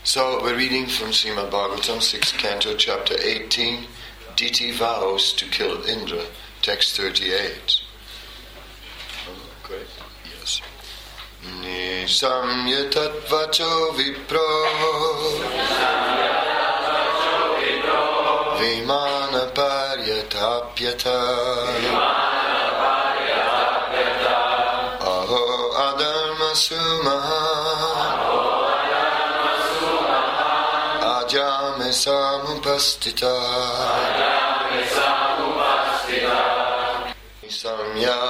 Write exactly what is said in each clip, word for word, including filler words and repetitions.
So we're reading from Srimad Bhagavatam, sixth canto, chapter eighteen, Diti vows to kill Indra, text thirty-eight. Oh, correct? Yes. Nisamya tattvacho vipro Vimana paryatapyata Aho adharma sumaha Ajame samupastita Nisamya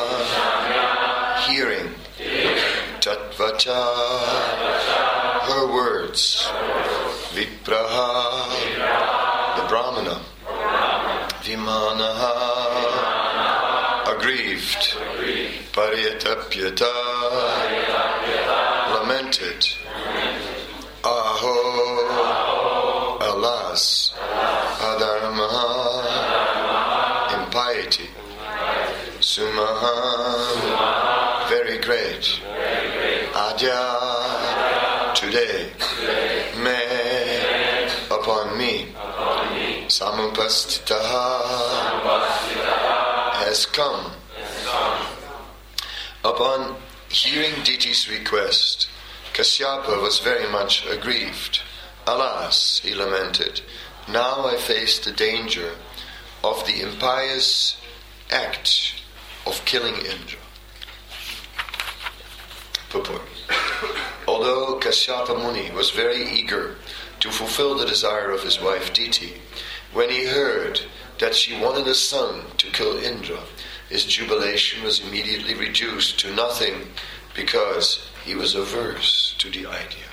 hearing Tattvacha her words Vipraha the Brahmana Vimanaha aggrieved Paryatapyata lamented Aho alas Adharmaha impiety Sumaha very great Adya today me upon me Samupastitaha has come. Upon hearing Diti's request, Kashyapa was very much aggrieved. Alas, he lamented, now I face the danger of the impious act of killing Indra. Purport. Although Kashyapa Muni was very eager to fulfill the desire of his wife Diti, when he heard that she wanted a son to kill Indra, his jubilation was immediately reduced to nothing because he was averse to the idea.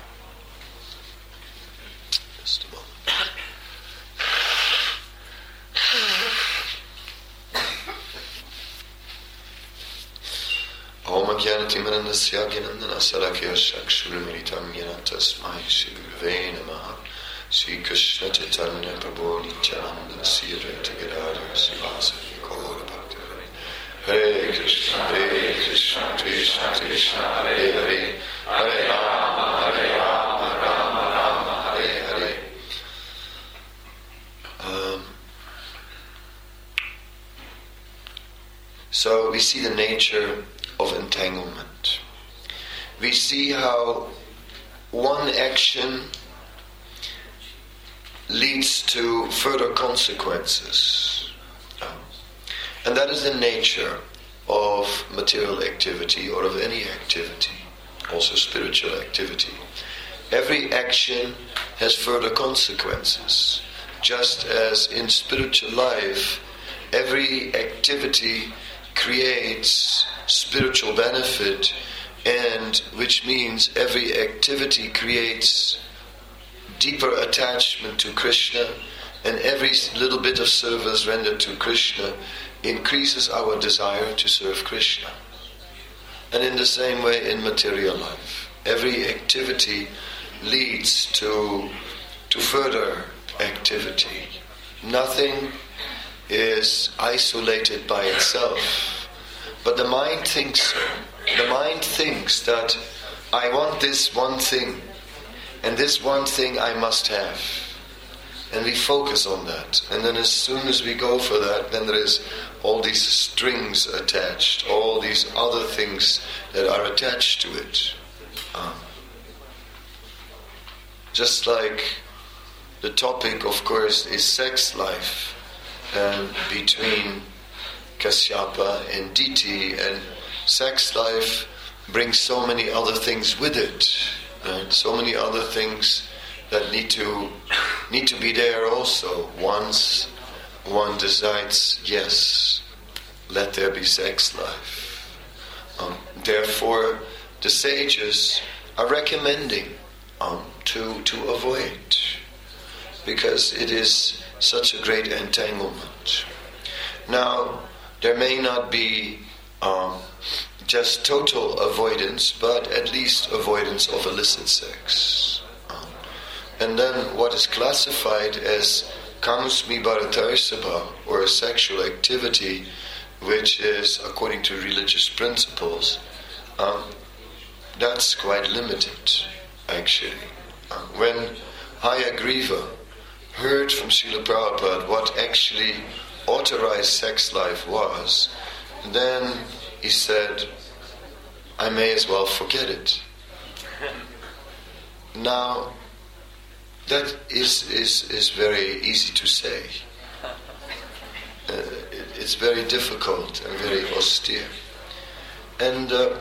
Just a moment. Om Jnanatimirandasya Jnanandana Salakya Shakshurumiritam Jnana Tasmai Shri Gurave Namaha Sri Krishna Chaitanya Prabhu Nityananda Sri Advaita Gadadhara Srivasadi Gaura Bhakta Hare Krishna Hare Krishna Krishna Krishna Hare Hare Hare Rama Hare Rama Rama Rama Hare Hare. Um, so we see the nature of entanglement. We see how one action leads to further consequences. And that is the nature of material activity or of any activity, also spiritual activity. Every action has further consequences. Just as in spiritual life, every activity creates spiritual benefit, and which means every activity creates deeper attachment to Krishna, and every little bit of service rendered to Krishna increases our desire to serve Krishna. And in the same way in material life, every activity leads to, to further activity. Nothing is isolated by itself, but the mind thinks so. The mind thinks that I want this one thing, and this one thing I must have. And we focus on that. And then as soon as we go for that, then there is all these strings attached, all these other things that are attached to it. Um, just like the topic, of course, is sex life. And between Kashyapa and Diti, and sex life brings so many other things with it, right? So many other things that need to need to be there also. Once one decides, yes, let there be sex life. Um, therefore, the sages are recommending um, to to avoid, because it is such a great entanglement. Now, there may not be um, just total avoidance, but at least avoidance of illicit sex. Um, and then what is classified as kamusmi bharatarsabha, or a sexual activity, which is, according to religious principles, um, that's quite limited, actually. Uh, when Hayagriva heard from Srila Prabhupada what actually authorized sex life was, then he said, I may as well forget it. Now, that is, is, is very easy to say. Uh, it, it's very difficult and very austere. And uh,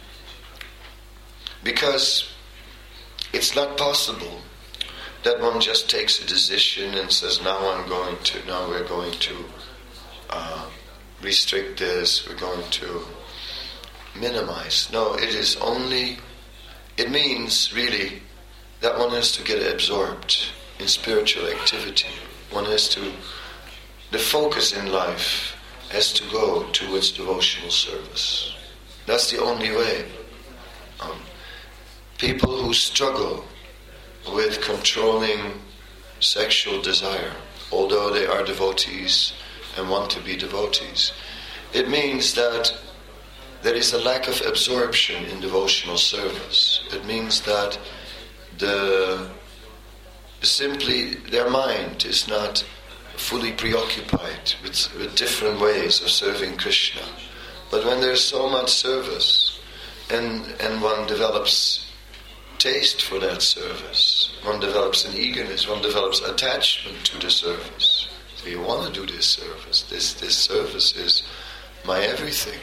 because it's not possible that one just takes a decision and says, now I'm going to, now we're going to uh, restrict this, we're going to minimize. No, it is only, it means really that one has to get absorbed in spiritual activity. One has to, the focus in life has to go towards devotional service. That's the only way. Um, people who struggle with controlling sexual desire, although they are devotees and want to be devotees, it means that there is a lack of absorption in devotional service. It means that the simply their mind is not fully preoccupied with, with different ways of serving Krishna. But when there's so much service and and one develops taste for that service, one develops an eagerness, one develops attachment to the service. So you want to do this service. This this service is my everything.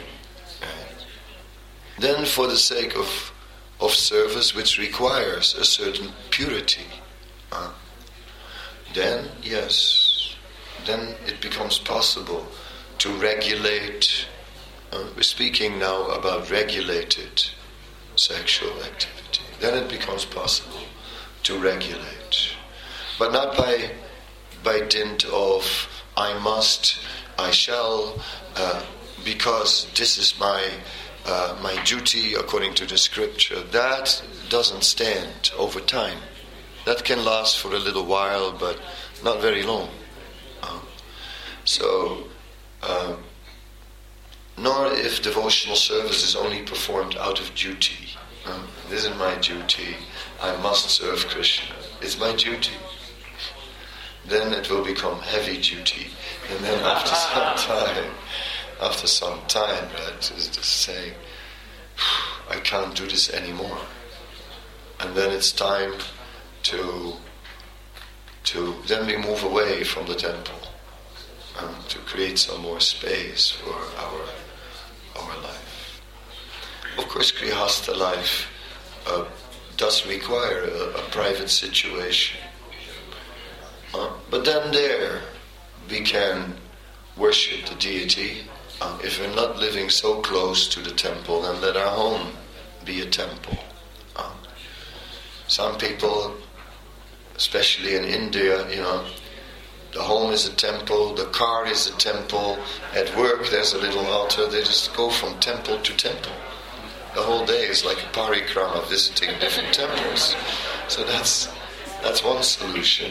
Then for the sake of of service which requires a certain purity, uh, then yes, then it becomes possible to regulate. Uh, we're speaking now about regulated sexual activity. Then it becomes possible to regulate, but not by by dint of I must, I shall, uh, because this is my uh, my duty according to the scripture. That doesn't stand over time. That can last for a little while, but not very long. Uh, so. Uh, Nor if devotional service is only performed out of duty. Um, it isn't my duty, I must serve Krishna. It's my duty. Then it will become heavy duty. And then after some time, after some time, right, is just saying, I can't do this anymore. And then it's time to, to then we move away from the temple um, to create some more space for our our life. Of course, Grihastha life uh, does require a, a private situation. Uh, but then there we can worship the deity. Uh, if we're not living so close to the temple, then let our home be a temple. Uh, some people, especially in India, you know, the home is a temple, the car is a temple, at work there's a little altar, they just go from temple to temple. The whole day is like a parikrama visiting different temples. So that's that's one solution.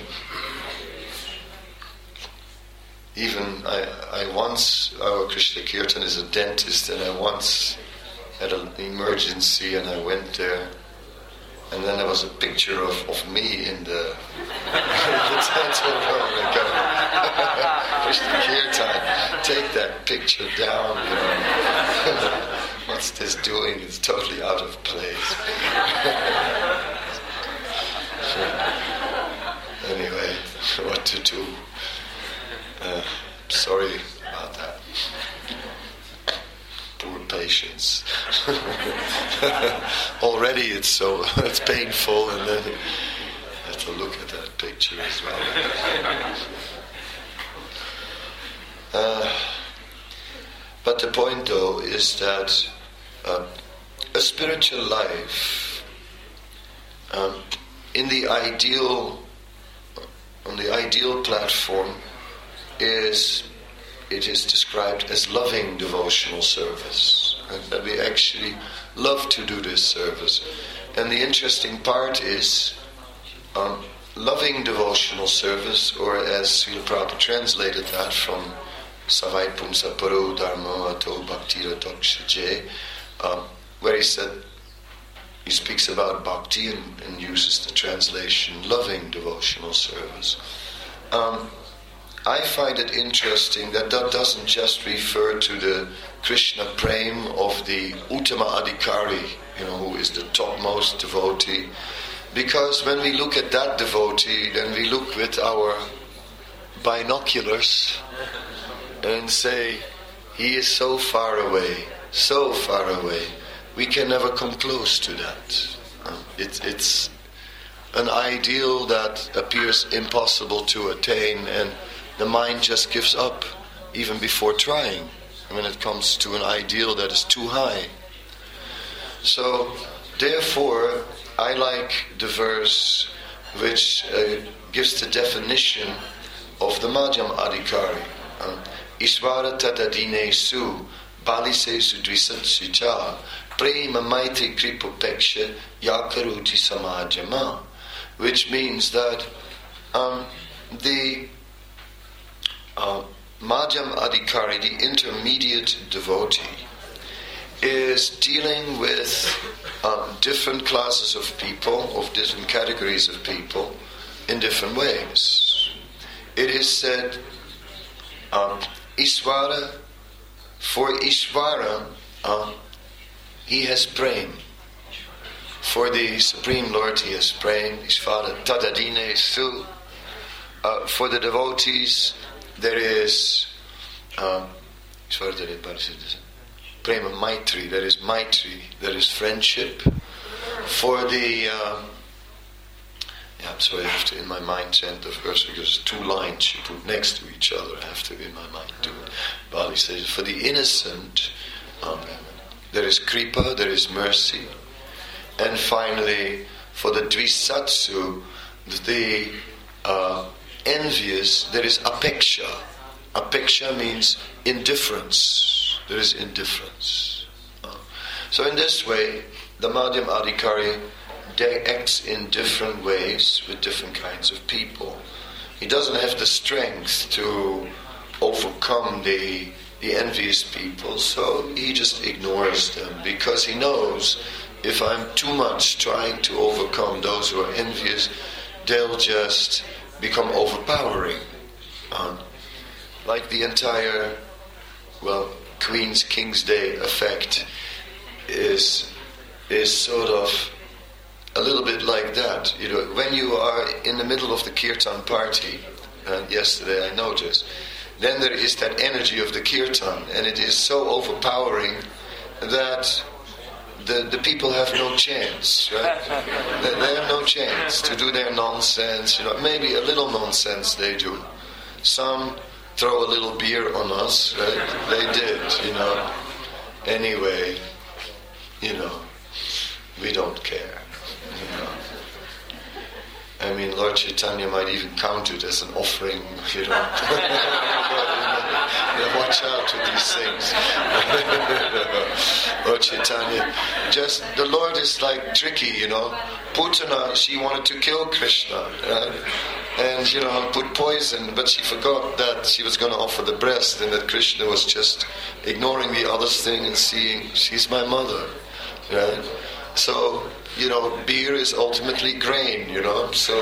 Even I, I once, our Krishna Kirtan is a dentist, and I once had an emergency and I went there, and then there was a picture of, of me in the, the dental room. I go, Krishna Kirtan, take that picture down, you know. What's this doing? It's totally out of place. So, anyway, what to do? Uh, sorry about that. Poor patients. Already it's so it's painful, and then I have to look at that picture as well. Uh, but the point, though, is that uh, a spiritual life, um, in the ideal, on the ideal platform, is it is described as loving devotional service, and that we actually love to do this service. And the interesting part is um, loving devotional service, or as Srila Prabhupada translated that from Savai Pumsa Paro Dharma Ato Bhaktira Dokshaje, um, where he said he speaks about bhakti and, and uses the translation loving devotional service. Um, I find it interesting that that doesn't just refer to the Krishna Prem of the Uttama Adhikari, you know, who is the topmost devotee. Because when we look at that devotee, then we look with our binoculars and say, he is so far away, so far away. We can never come close to that. Uh, it, it's an ideal that appears impossible to attain, and the mind just gives up even before trying when it comes to an ideal that is too high. So, therefore, I like the verse which uh, gives the definition of the Madhyam Adhikari. Uh, Isvara tadadine su balise su dvisatsita prema maitri kripopeksha yakaruti samajama, which means that um, the uh, Madhyam Adhikari, the intermediate devotee, is dealing with uh, different classes of people, of different categories of people, in different ways. It is said, um, Isvara, for Isvara, uh, he has prem. For the Supreme Lord, he has prem. Isvara tadadine su. Uh, for the devotees, there is um, prema maitri, there is maitri, there is friendship. For the uh, yeah, I'm sorry, I have to in my mind chant the verse because two lines you put next to each other. I have to in my mind do it. Bali says, for the innocent, um, there is kripa, there is mercy, and finally, for the dvisatsu, the uh, envious, there is apeksha. Apeksha means indifference. There is indifference. Uh, so in this way, the Madhyam Adhikari acts in different ways with different kinds of people. He doesn't have the strength to overcome the, the envious people, so he just ignores them because he knows if I'm too much trying to overcome those who are envious, they'll just become overpowering. Um, like the entire, well, Queen's King's Day effect is is sort of a little bit like that. You know, when you are in the middle of the kirtan party, and yesterday I noticed, then there is that energy of the kirtan, and it is so overpowering that the the people have no chance, right? they, they have no chance to do their nonsense. You know, maybe a little nonsense they do. Some throw a little beer on us, right? They did, you know. Anyway, you know, we don't care. You know. I mean, Lord Chaitanya might even count it as an offering, you know. You know, watch out with these things. Lord Chaitanya, just, the Lord is like tricky, you know. Putana, she wanted to kill Krishna, right? And, you know, put poison, but she forgot that she was going to offer the breast and that Krishna was just ignoring the other thing and seeing, she's my mother, right? So, you know, beer is ultimately grain, you know, so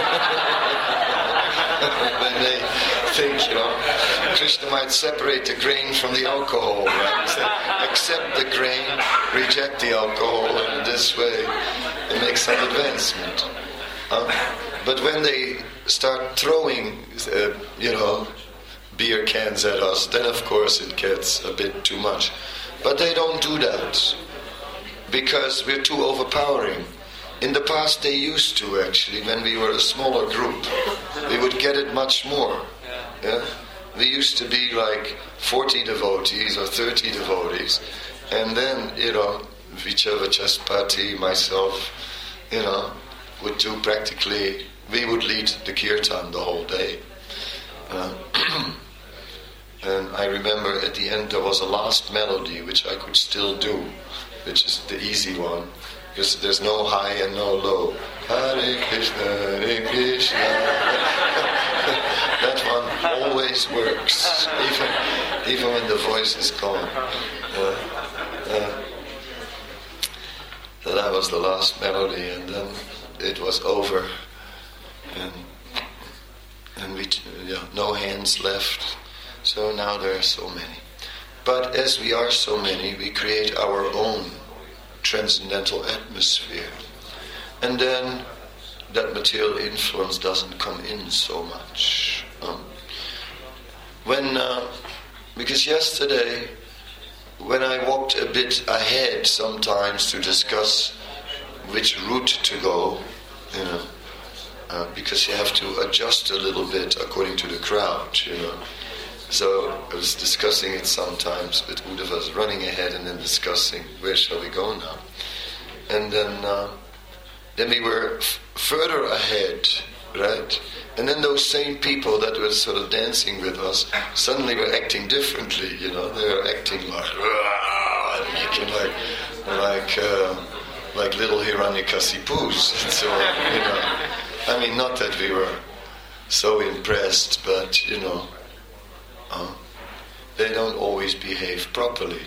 when they think, you know, Krishna might separate the grain from the alcohol, right? Say, accept the grain, reject the alcohol, and in this way it makes some advancement. Um, but when they start throwing, uh, you know, beer cans at us, then of course it gets a bit too much. But they don't do that, because we're too overpowering. In the past they used to, actually, when we were a smaller group. We would get it much more. Yeah? We used to be like forty devotees or thirty devotees. And then, you know, Vichava Chaspati, myself, you know, would do practically, we would lead the kirtan the whole day. Uh, and I remember at the end there was a last melody which I could still do, which is the easy one, because there's no high and no low. Hare Krishna, Hare Krishna. That one always works, even even when the voice is gone. Uh, uh, So that was the last melody, and then it was over, and and we, yeah, no hands left. So now there are so many. But as we are so many, we create our own transcendental atmosphere, and then that material influence doesn't come in so much. Um, when uh, because yesterday, when I walked a bit ahead sometimes to discuss which route to go, you know, uh, because you have to adjust a little bit according to the crowd, you know. So I was discussing it sometimes with Uddhava, was running ahead and then discussing where shall we go now. And then uh, then we were f- further ahead, right? And then those same people that were sort of dancing with us suddenly were acting differently, you know. They were acting like, and making like, like, uh, like little Hiranyakasipus. And so, you know, I mean, not that we were so impressed, but, you know, uh, they don't always behave properly.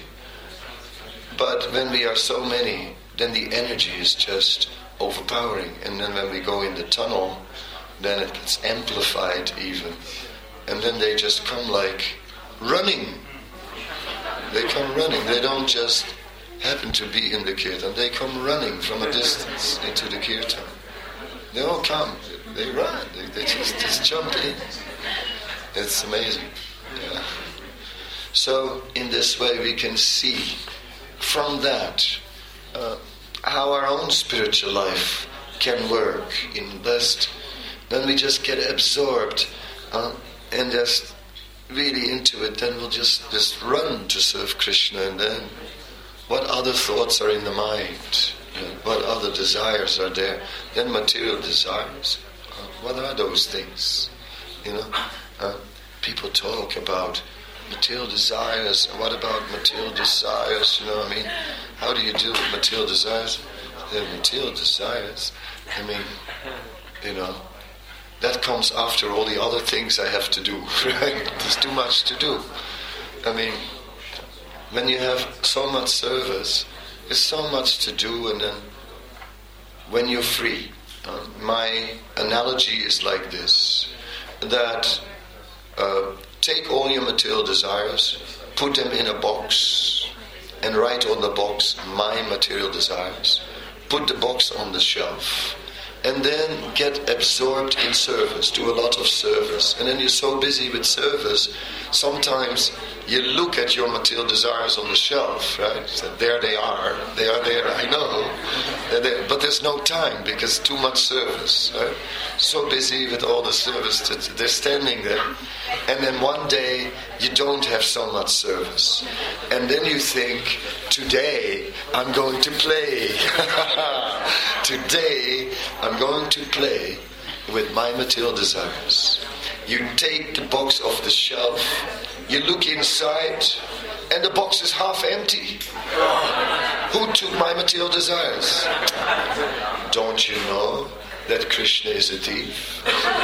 But when we are so many, then the energy is just overpowering. And then when we go in the tunnel, then it gets amplified even. And then they just come like running. They come running. They don't just happen to be in the kirtan. They come running from a distance into the kirtan. They all come. They run. They, they just, just jump in. It's amazing. Yeah. So in this way we can see from that uh, how our own spiritual life can work in best. Then we just get absorbed uh, and just really into it. Then we'll just, just run to serve Krishna. And then what other thoughts are in the mind? You know, what other desires are there? Then material desires. Uh, what are those things? You know, uh, people talk about material desires. What about material desires? You know, I mean, how do you deal with material desires? They're material desires. I mean, you know, that comes after all the other things I have to do, right? There's too much to do. I mean, when you have so much service, there's so much to do, and then when you're free, uh, my analogy is like this, that uh, take all your material desires, put them in a box, and write on the box, my material desires. Put the box on the shelf. And then get absorbed in service, do a lot of service. And then you're so busy with service, sometimes you look at your material desires on the shelf, right? So there they are, they are there, I know. They're there. But there's no time because too much service, right? So busy with all the service that they're standing there. And then one day you don't have so much service. And then you think, today I'm going to play. Today I'm going to play with my material desires. You take the box off the shelf, you look inside, and the box is half empty. Who took my material desires? Don't you know that Krishna is a thief?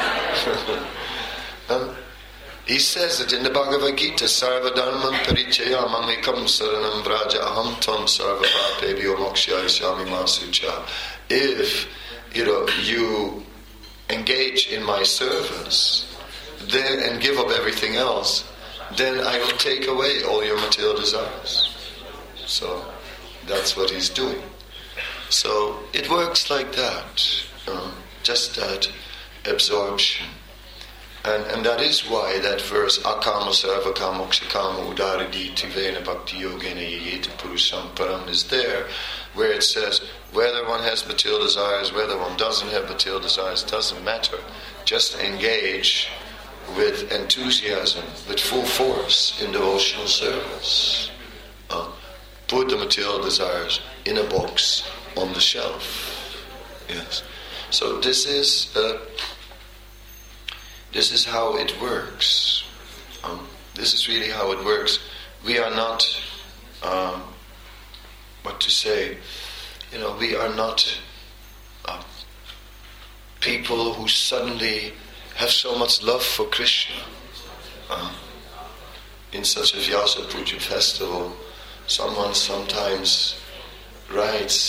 huh? He says it in the Bhagavad Gita, Sarva Dharmam Parichaya Mamekam Saranam Vraja Aham Tam Sarva Papebhyo Mokshayasami Masucha. If, you know, you engage in my service, then and give up everything else, then I will take away all your material desires. So that's what he's doing. So it works like that, uh, just that absorption. And, and that is why that verse, Akama Sarva Kama Mokshakama Udaradi Tivena Bhakti Yogena Yayeta Purusham Param, is there, where it says whether one has material desires, whether one doesn't have material desires, doesn't matter. Just engage with enthusiasm, with full force in devotional service. Uh, put the material desires in a box on the shelf. Yes. So this is uh, this is how it works. Um, this is really how it works. We are not, um, what to say, you know, we are not uh, people who suddenly have so much love for Krishna. Uh, in such a Vyasa Puja festival, someone sometimes writes,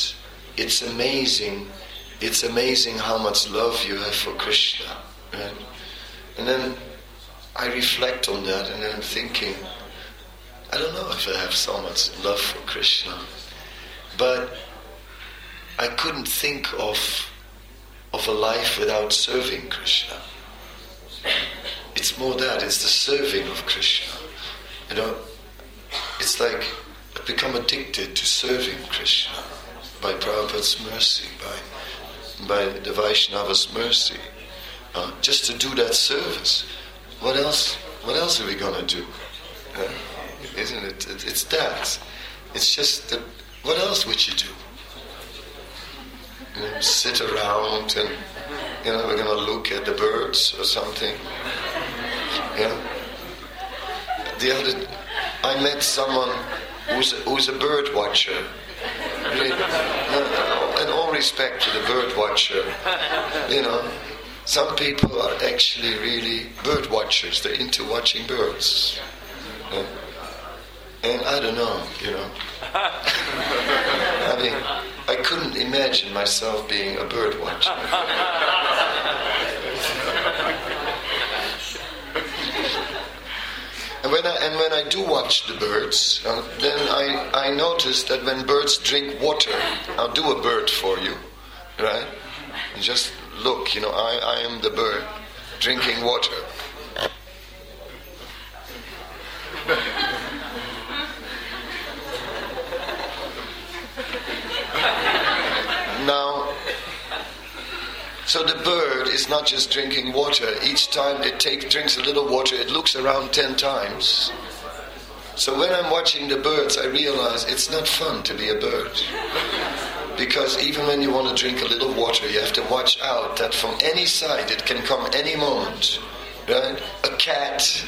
it's amazing, it's amazing how much love you have for Krishna. Right? And then I reflect on that, and then I'm thinking, I don't know if I have so much love for Krishna, but I couldn't think of of a life without serving Krishna. It's more that, it's the serving of Krishna. You know, it's like I've become addicted to serving Krishna by Prabhupada's mercy, by by the Vaishnava's mercy, uh, just to do that service. What else? What else are we gonna do? Uh, isn't it? it? It's that. It's just that. What else would you do? You know, sit around and, you know, we're gonna look at the birds or something. Yeah. The other, I met someone who's a, who's a bird watcher. Really, in all respect to the bird watcher, you know, some people are actually really bird watchers. They're into watching birds. Yeah. And I don't know, you know. I mean, I couldn't imagine myself being a bird watcher. And when I and when I do watch the birds, uh, then I, I notice that when birds drink water, I'll do a bird for you, right? And just look, you know, I, I am the bird drinking water. Now, so the bird is not just drinking water. Each time it take, drinks a little water, it looks around ten times. So when I'm watching the birds, I realize it's not fun to be a bird. Because even when you want to drink a little water, you have to watch out that from any side it can come any moment. Right? A cat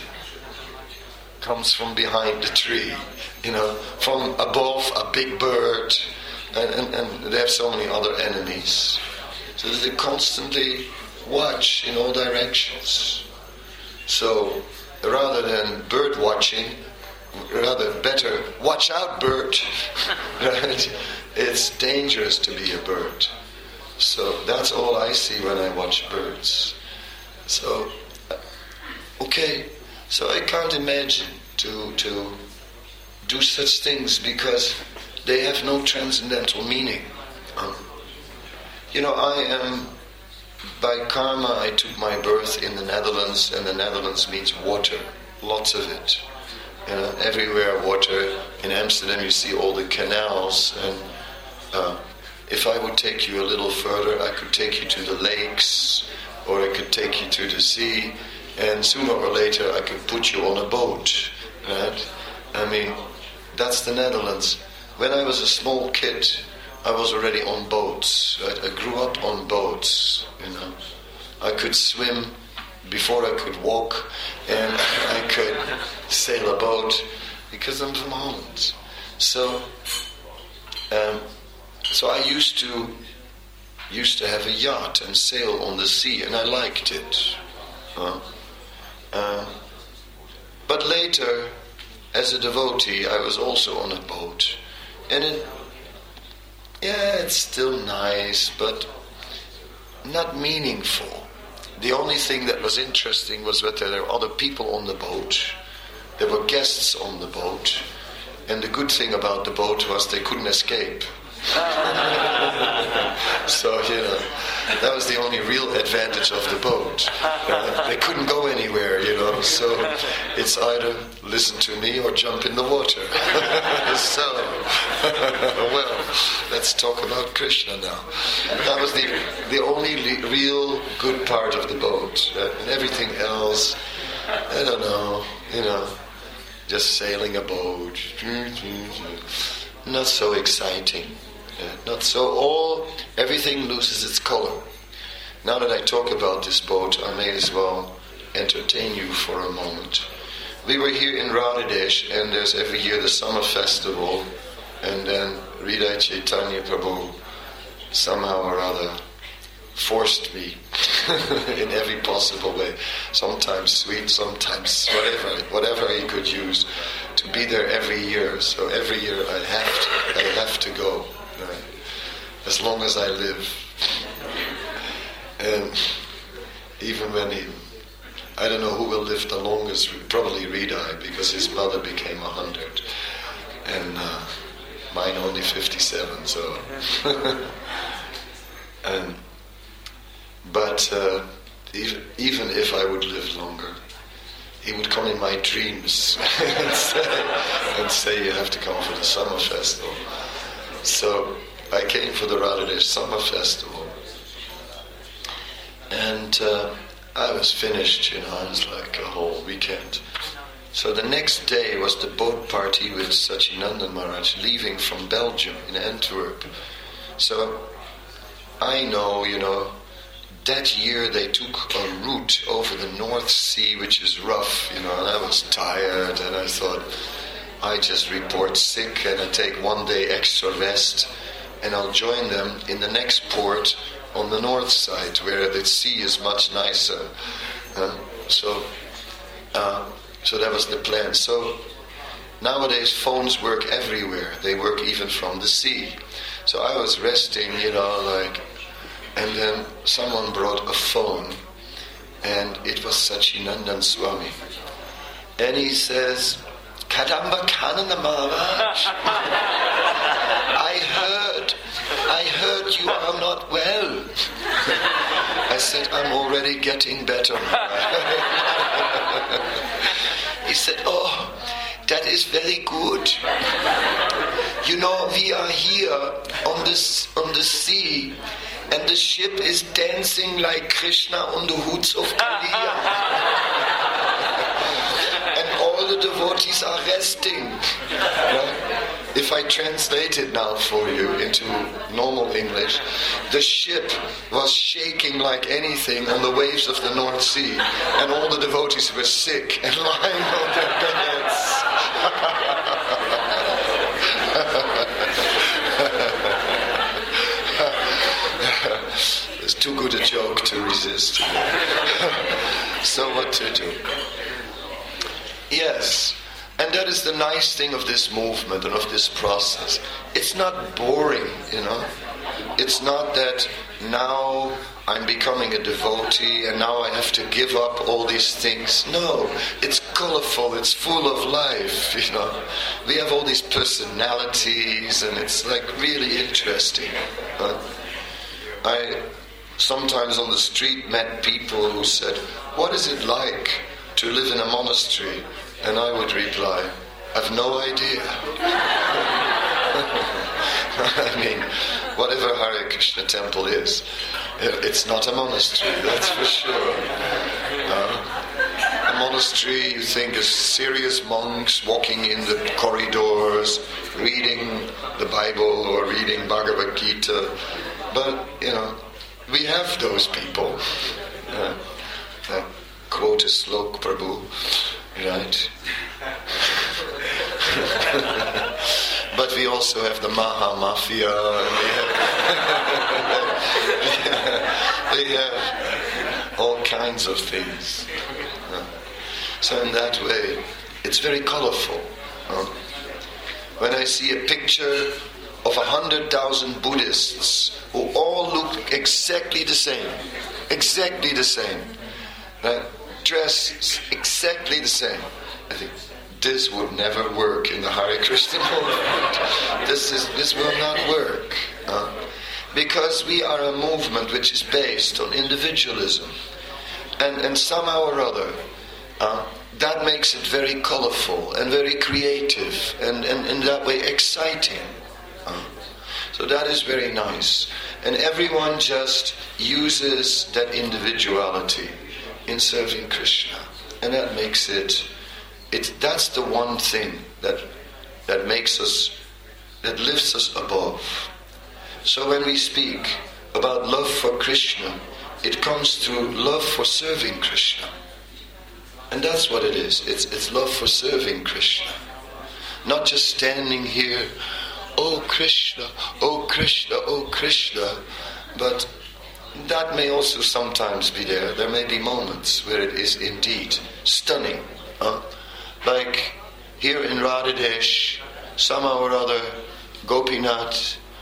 comes from behind the tree. You know, from above, a big bird. And, and, and they have so many other enemies. So they constantly watch in all directions. So rather than bird watching, rather better watch out bird. Right? It's dangerous to be a bird. So that's all I see when I watch birds. So, okay, so I can't imagine to to do such things because they have no transcendental meaning. Um, you know, I am, by karma, I took my birth in the Netherlands, and the Netherlands means water, lots of it. You know, everywhere water. In Amsterdam you see all the canals, and uh, if I would take you a little further, I could take you to the lakes, or I could take you to the sea, and sooner or later I could put you on a boat, right? I mean, that's the Netherlands. When I was a small kid, I was already on boats. Right? I grew up on boats, you know. I could swim before I could walk, and I could sail a boat because I'm from Holland. So, um, so I used to used to have a yacht and sail on the sea, and I liked it. Uh, uh, but later, as a devotee, I was also on a boat. And it, yeah, it's still nice, but not meaningful. The only thing that was interesting was that there were other people on the boat. There were guests on the boat. And the good thing about the boat was they couldn't escape. So, you know, that was the only real advantage of the boat. Uh, they couldn't go anywhere, you know, so it's either listen to me or jump in the water. So, well, let's talk about Krishna now. That was the the only le- real good part of the boat. Uh, and everything else, I don't know, you know, just sailing a boat. Not so exciting. Uh, not so. All everything loses its color. Now that I talk about this boat, I may as well entertain you for a moment. We were here in Radhadesh, and there's every year the summer festival, and then Hridaya Chaitanya Prabhu somehow or other forced me in every possible way. Sometimes sweet, sometimes whatever, whatever he could use, to be there every year. So every year I have to, I have to go. Right? as long as I live. And even when he, I don't know who will live the longest, probably Ridai, because his mother became a hundred, and uh, mine only fifty-seven, so. and, but uh, even, even if I would live longer, he would come in my dreams and, say, and say, you have to come for the summer festival. So I came for the Radhadesh summer festival. And uh, I was finished, you know, it was like a whole weekend. So the next day was the boat party with Sachinandan Maharaj leaving from Belgium in Antwerp. So I know, you know, that year they took a route over the North Sea, which is rough, you know, and I was tired, and I thought, I just report sick and I take one day extra rest, and I'll join them in the next port on the north side, where the sea is much nicer. Uh, so, uh, so that was the plan. So nowadays phones work everywhere. They work even from the sea. So I was resting, you know, like, and then someone brought a phone, and it was Sachinandan Swami. And he says, Kadamba Kanana Maharaj, I heard, I heard you are not well. I said, I'm already getting better. He said, oh, that is very good. You know, we are here on this on the sea, and the ship is dancing like Krishna on the hoods of Kaliya. And all the devotees are resting. Right? If I translate it now for you into normal English, the ship was shaking like anything on the waves of the North Sea, and all the devotees were sick and lying on their beds. It's too good a joke to resist. So what to do? Yes, and that is the nice thing of this movement and of this process. It's not boring, you know. It's not that now I'm becoming a devotee and now I have to give up all these things. No, it's colorful, it's full of life, you know. We have all these personalities and it's like really interesting. Huh? I sometimes on the street met people who said, what is it like to live in a monastery? And I would reply, I've no idea. I mean, whatever Hare Krishna temple is, it's not a monastery, that's for sure. Uh, a monastery, you think, is serious monks walking in the corridors, reading the Bible or reading Bhagavad Gita. But, you know, we have those people. Uh, uh, quote a slok Prabhu, right? But we also have the Maha Mafia, and we have, we have all kinds of things. Uh, so in that way, it's very colorful. Uh, when I see a picture of a hundred thousand Buddhists who all look exactly the same, exactly the same, right? Dress exactly the same, I think this would never work in the Hare Krishna movement. This is this will not work, uh, because we are a movement which is based on individualism, and and somehow or other, uh, that makes it very colorful and very creative, and and in that way exciting. Uh, so that is very nice, and everyone just uses that individuality in serving Krishna, and that makes it. It's, that's the one thing that that makes us, that lifts us above. So when we speak about love for Krishna, it comes through love for serving Krishna. And that's what it is. It's, it's love for serving Krishna. Not just standing here, oh Krishna, oh Krishna, oh Krishna, but that may also sometimes be there. There may be moments where it is indeed stunning. Huh? Like here in Radhadesh, somehow or other, Gopinath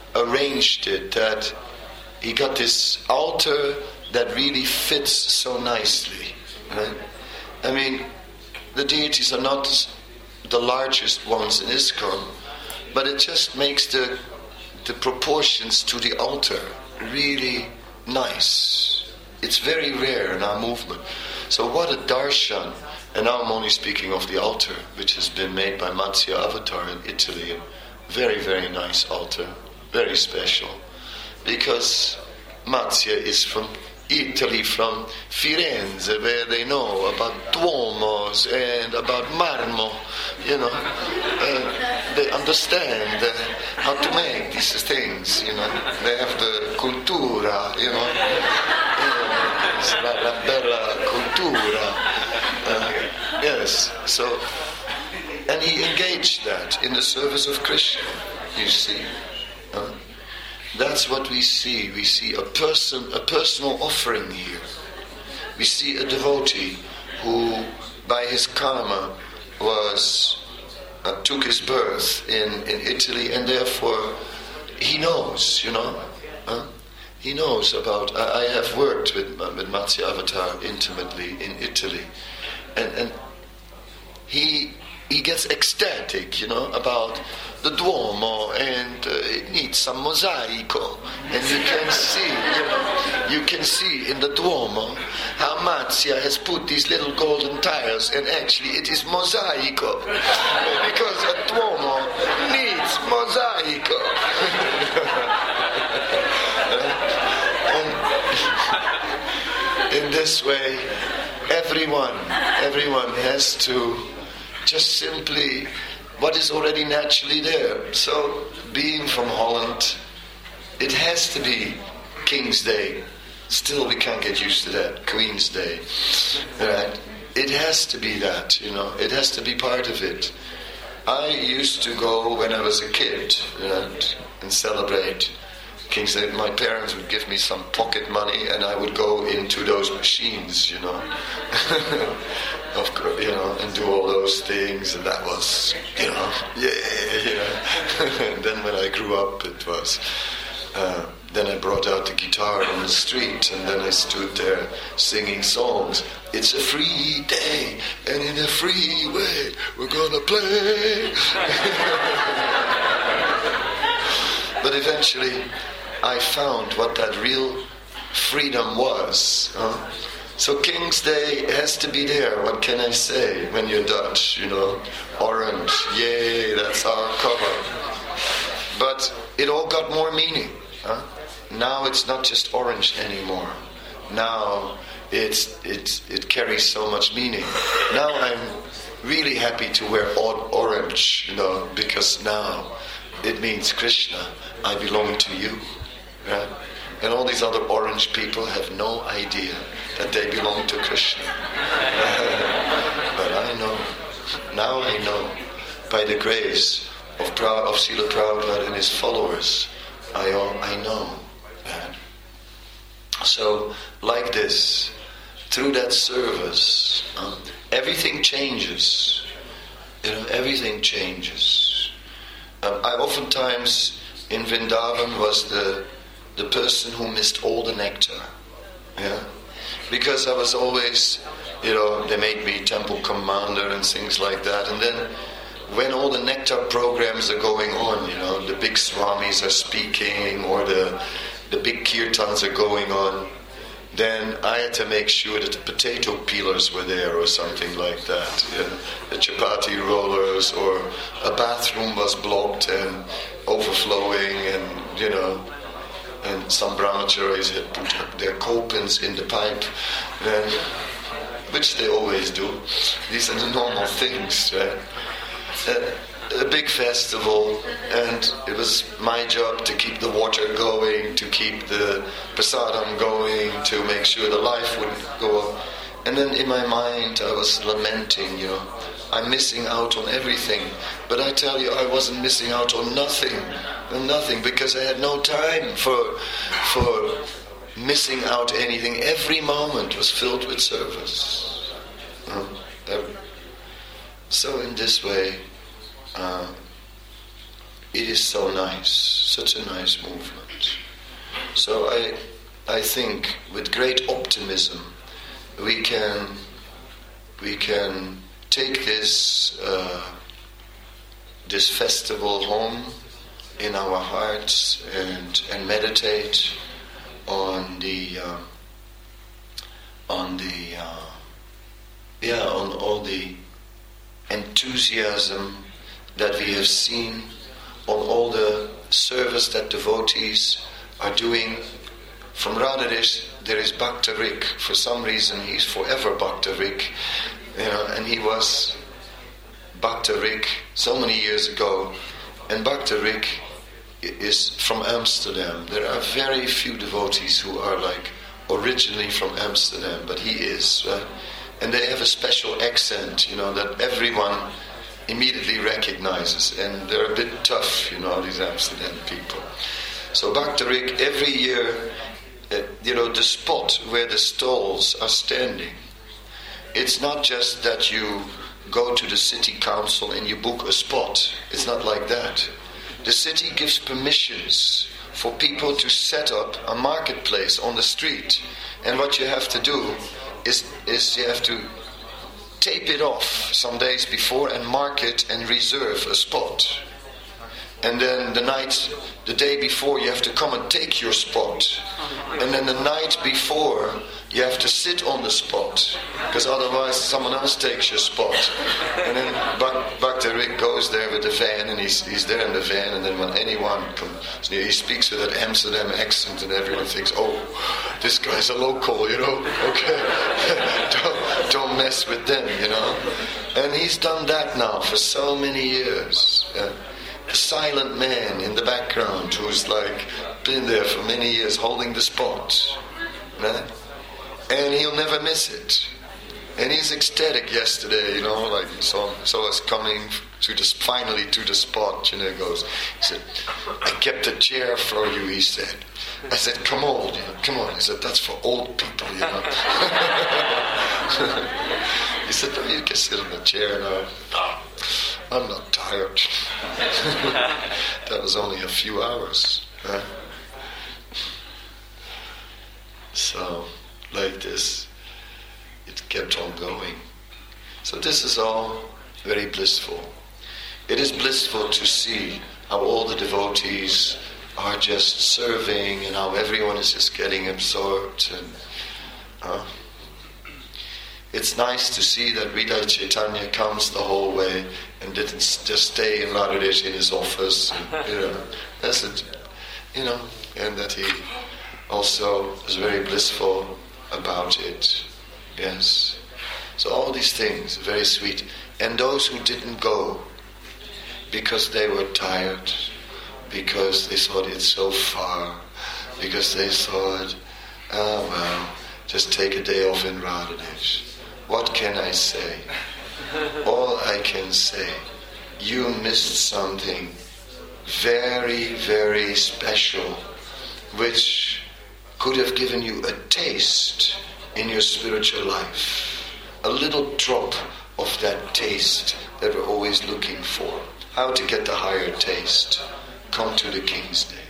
arranged it that he got this altar that really fits so nicely. Right? I mean, the deities are not the largest ones in ISKCON, but it just makes the the proportions to the altar really nice. It's very rare in our movement. So what a darshan, and now I'm only speaking of the altar, which has been made by Matsya Avatar in Italy. A very, very nice altar, very special, because Matsya is from Italy, from Firenze, where they know about Duomos and about Marmo, you know. Uh, they understand uh, how to make these things, you know. They have the cultura, you know. Uh, la, la bella cultura. Uh, yes, so, and he engaged that in the service of Krishna, you see. Uh, That's what we see. We see a person, a personal offering here. We see a devotee who, by his karma, was uh, took his birth in, in Italy, and therefore he knows, you know. Huh? He knows about. I, I have worked with with Matsya Avatar intimately in Italy, and and he he gets ecstatic, you know, about the Duomo, and uh, it needs some mosaico, and you can see, you know, you can see in the Duomo how Matsya has put these little golden tiles, and actually it is mosaico, because a Duomo needs mosaico. And in this way, everyone, everyone has to just simply what is already naturally there. So, being from Holland, it has to be King's Day. Still, we can't get used to that. Queen's Day, right? It has to be that, you know. It has to be part of it. I used to go when I was a kid, you know, and celebrate King's Day. My parents would give me some pocket money, and I would go into those machines, you know. Of course, you know, and do all those things, and that was, you know, yeah, you know. And then when I grew up, it was, uh, then I brought out the guitar on the street, and then I stood there singing songs. It's a free day, and in a free way, we're gonna play. But eventually, I found what that real freedom was. Huh? So King's Day has to be there. What can I say when you're Dutch, you know? Orange, yay, that's our cover. But it all got more meaning. Huh? Now it's not just orange anymore. Now it's, it's, it carries so much meaning. Now I'm really happy to wear orange, you know, because now it means Krishna, I belong to you. Right? And all these other orange people have no idea that they belong to Krishna. But I know, now I know, by the grace of, pra- of Srila Prabhupada and his followers, I, I know that. So, like this, through that service, um, everything changes. You know, everything changes. Um, I oftentimes, in Vrindavan, was the the person who missed all the nectar, yeah, because I was always, you know, they made me temple commander and things like that, and then when all the nectar programs are going on, you know, the big swamis are speaking, or the the big kirtans are going on, then I had to make sure that the potato peelers were there or something like that, you know, the chapati rollers, or a bathroom was blocked and overflowing, and, you know, and some brahmacharis had put their copins in the pipe, and, which they always do. These are the normal things, right? A, a big festival, and it was my job to keep the water going, to keep the prasadam going, to make sure the life would go on. And then in my mind I was lamenting, you know, I'm missing out on everything. But I tell you, I wasn't missing out on nothing, on nothing, because I had no time for for missing out anything. Every moment was filled with service. Uh, so in this way, uh, it is so nice, such a nice movement. So I, I think with great optimism we can, we can take this, uh, this festival home in our hearts and and meditate on the uh, on the uh, yeah on all the enthusiasm that we have seen, on all the service that devotees are doing. From Radhadesh there is Bhakta Rik. For some reason he's forever Bhakta Rik, you know, and he was Bhakta Rik so many years ago. And Bhakta Rik is from Amsterdam. There are very few devotees who are like originally from Amsterdam, but he is, right? And they have a special accent, you know, that everyone immediately recognizes, and they're a bit tough, you know, these Amsterdam people. So Bhakta Rik, every year, uh, you know, the spot where the stalls are standing, it's not just that you go to the city council and you book a spot. It's not like that. The city gives permissions for people to set up a marketplace on the street. And what you have to do is, is you have to tape it off some days before and mark it and reserve a spot. And then the night, the day before, you have to come and take your spot. And then the night before, you have to sit on the spot, because otherwise someone else takes your spot. And then Bhakta Rik goes there with the van, and he's he's there in the van, and then when anyone comes, he speaks with that Amsterdam accent, and everyone thinks, oh, this guy's a local, you know, okay, don't, don't mess with them, you know. And he's done that now for so many years. Uh, a silent man in the background who's like been there for many years holding the spot, right? And he'll never miss it. And he's ecstatic yesterday, you know, like so so us coming to this finally to the spot, you know, he goes, he said, I kept a chair for you, he said. I said, come on, you know, come on. He said, that's for old people, you know. He said, no, you can sit in the chair now. Oh, I'm not tired. That was only a few hours. Right? So, like this, it kept on going. So this is all very blissful. It is blissful to see how all the devotees are just serving and how everyone is just getting absorbed. And uh, it's nice to see that Hridaya Chaitanya comes the whole way and didn't just stay in Radhadesh in his office. And, you know, that's it, you know, and that he also is very blissful about it. Yes. So all these things are very sweet. And those who didn't go because they were tired, because they thought it's so far, because they thought, oh well, just take a day off in Radhadesh. What can I say? All I can say, you missed something very, very special, which could have given you a taste in your spiritual life. A little drop of that taste that we're always looking for. How to get the higher taste? Come to the King's Day.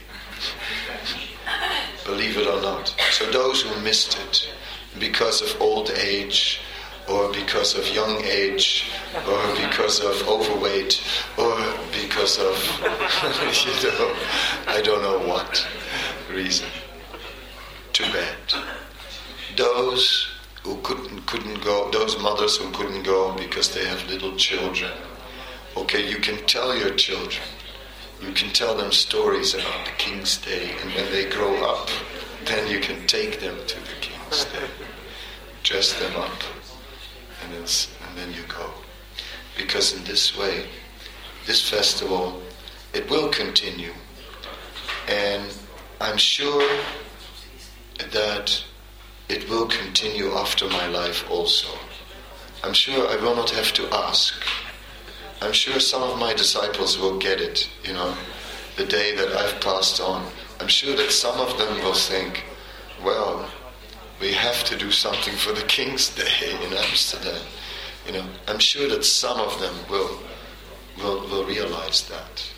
Believe it or not. So those who missed it because of old age, or because of young age, or because of overweight, or because of, you know, I don't know what reason. Too bad. Those who couldn't couldn't go, those mothers who couldn't go because they have little children. Okay, you can tell your children, you can tell them stories about the King's Day, and when they grow up, then you can take them to the King's Day, dress them up, and then, and then you go. Because in this way, this festival, it will continue, and I'm sure that it will continue after my life also. I'm sure I will not have to ask. I'm sure some of my disciples will get it, you know, the day that I've passed on. I'm sure that some of them will think, well, we have to do something for the King's Day in Amsterdam. You know, I'm sure that some of them will will, will realize that.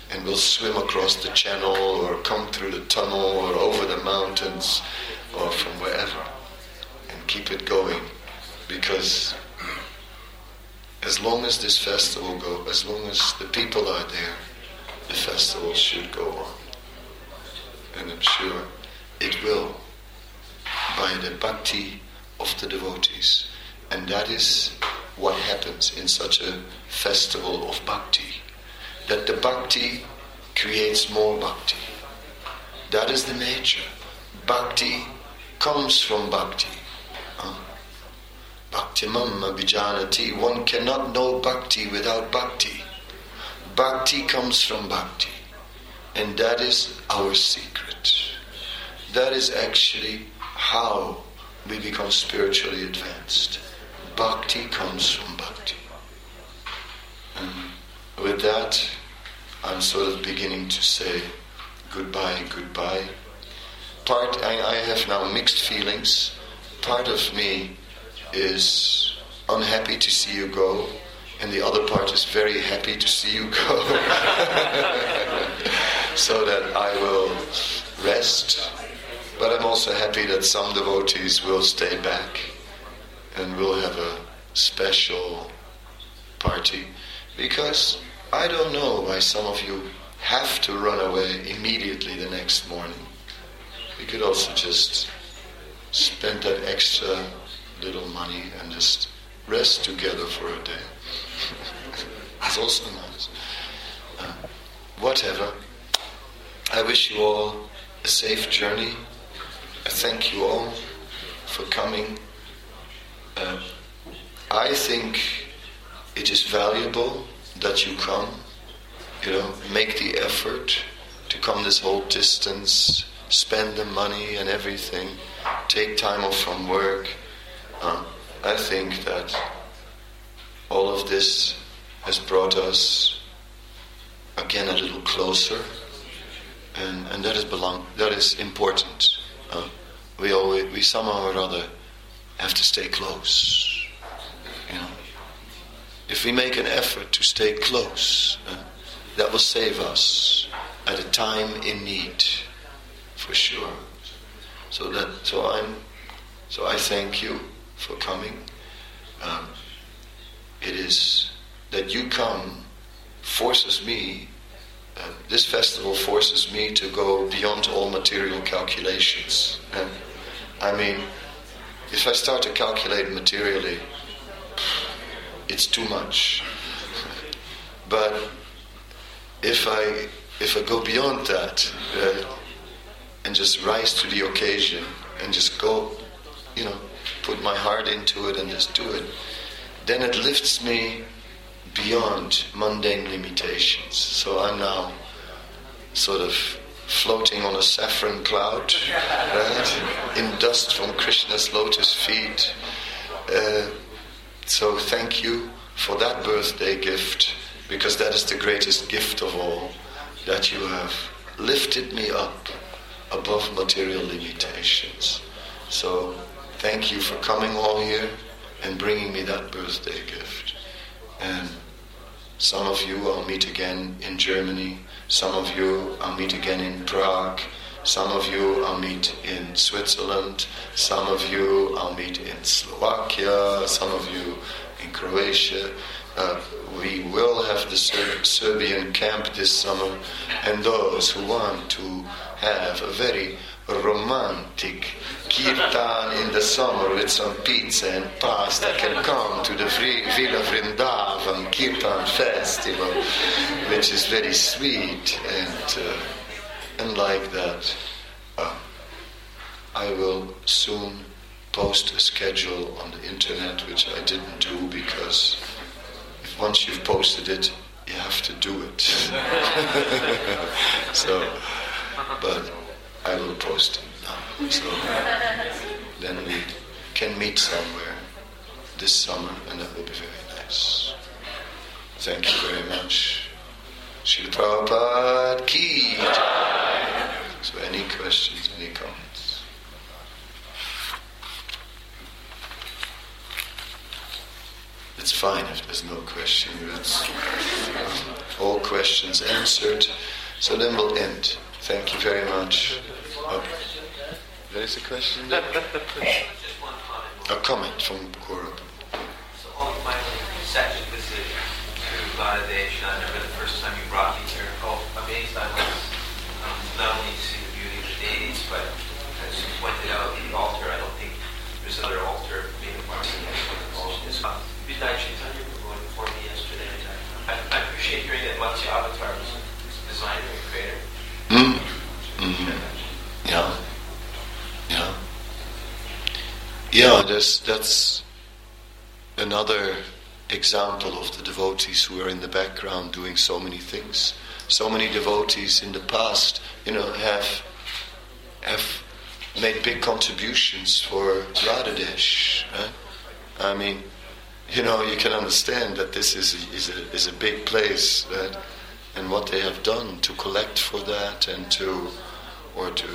and we'll swim across the channel or come through the tunnel or over the mountains or from wherever and keep it going, because as long as this festival goes, as long as the people are there, the festival should go on. And I'm sure it will, by the bhakti of the devotees. And that is what happens in such a festival of bhakti. That the bhakti creates more bhakti. That is the nature. Bhakti comes from bhakti. Uh, Bhakti mamma bijanati. One cannot know bhakti without bhakti. Bhakti comes from bhakti. And that is our secret. That is actually how we become spiritually advanced. Bhakti comes from bhakti. And with that, I'm sort of beginning to say goodbye, goodbye. Part, I, I have now mixed feelings. Part of me is unhappy to see you go, and the other part is very happy to see you go. So that I will rest. But I'm also happy that some devotees will stay back and we'll have a special party, because I don't know why some of you have to run away immediately the next morning. We could also just spend that extra little money and just rest together for a day. That's also nice. Uh, whatever. I wish you all a safe journey. I thank you all for coming. Uh, I think it is valuable that you come. You know, make the effort to come this whole distance, spend the money and everything, take time off from work. Uh, I think that all of this has brought us again a little closer, and, and that is belong that is important. Uh, we always we somehow or other have to stay close. You know, if we make an effort to stay close, uh, that will save us at a time in need, for sure. So that so I'm so I thank you for coming. Um, it is that you come forces me. Uh, this festival forces me to go beyond all material calculations. And I mean, if I start to calculate materially, it's too much. But if I if I go beyond that uh, and just rise to the occasion and just go, you know, put my heart into it and just do it, then it lifts me beyond mundane limitations. So I'm now sort of floating on a saffron cloud, right? In dust from Krishna's lotus feet. Uh, so thank you for that birthday gift, because that is the greatest gift of all, that you have lifted me up above material limitations. So thank you for coming all here and bringing me that birthday gift. And some of you I'll meet again in Germany. Some of you I'll meet again in Prague. Some of you I'll meet in Switzerland. Some of you I'll meet in Slovakia. Some of you in Croatia. Uh, we will have the Ser- Serbian camp this summer. And those who want to have a very romantic kirtan in the summer with some pizza and pasta can come to the Villa Vrindavan Kirtan Festival, which is very sweet. And uh, and like that, uh, I will soon post a schedule on the internet, which I didn't do because if once you've posted it, you have to do it. So, but I will post it now. So then we can meet somewhere this summer, and that will be very nice. Thank you very much. Srila Prabhupada Ki Jai. So any questions, any comments? It's It's fine if there's no question. That's all questions answered. So then we'll end. Thank you very much. Oh, there's a question there? A comment from Gaurav. So on my second visit to Bangladesh, I remember the first time you brought me here, how amazed I was, um, not only to see the beauty of the deities, but as you pointed out, the altar, I don't think there's another altar made of marble. Midnight Chaitanya were going before me yesterday, and I, I appreciate hearing that Matsya Avatar was a designer and creator. Mm. Mm-hmm. Yeah. Yeah. Yeah, that's, that's another example of the devotees who are in the background doing so many things. So many devotees in the past, you know, have have made big contributions for Radhadesh. Right? I mean, you know, you can understand that this is a, is a, is a big place, that, and what they have done to collect for that and to, or to,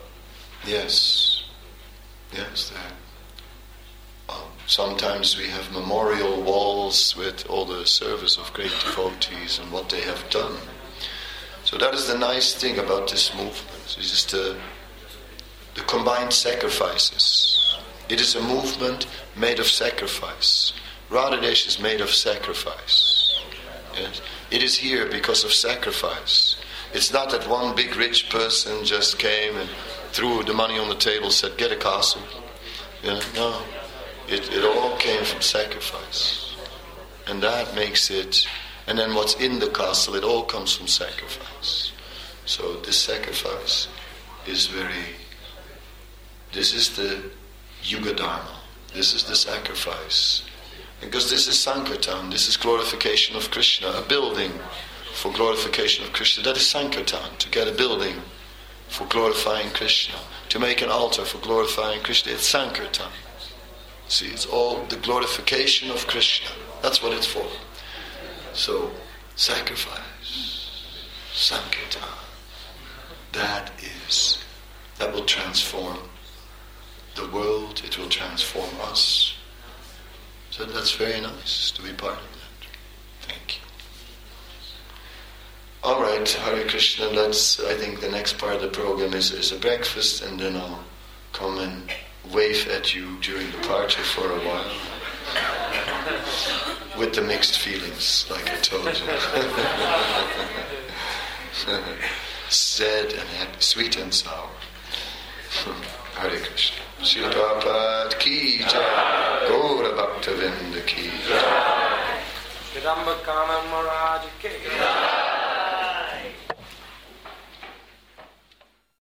yes, yes, that. Um, sometimes we have memorial walls with all the service of great devotees and what they have done. So that is the nice thing about this movement. It's just the, the combined sacrifices. It is a movement made of sacrifice. Radhadesh is made of sacrifice. Yes? It is here because of sacrifice. It's not that one big rich person just came and threw the money on the table, said, get a castle. You know, no. It, it all came from sacrifice. And that makes it, and then what's in the castle, it all comes from sacrifice. So this sacrifice is very, this is the Yuga Dharma. This is the sacrifice. Because this is Sankirtan, this is glorification of Krishna, a building for glorification of Krishna. That is Sankirtan, to get a building for glorifying Krishna, to make an altar for glorifying Krishna. It's Sankirtan. See, it's all the glorification of Krishna. That's what it's for. So, sacrifice, Sankirtan, that is, that will transform the world, it will transform us. So that's very nice to be part of that. Thank you. All right, Hare Krishna. Let's. I think the next part of the program is, is a breakfast, and then I'll come and wave at you during the party for a while, with the mixed feelings, like I told you. Sad and happy, sweet and sour. Hare Krishna. Srila Prabhupada ki jai, Gaura Bhaktavinda ki jai, Kadamba Kanan Maharaj ki jai.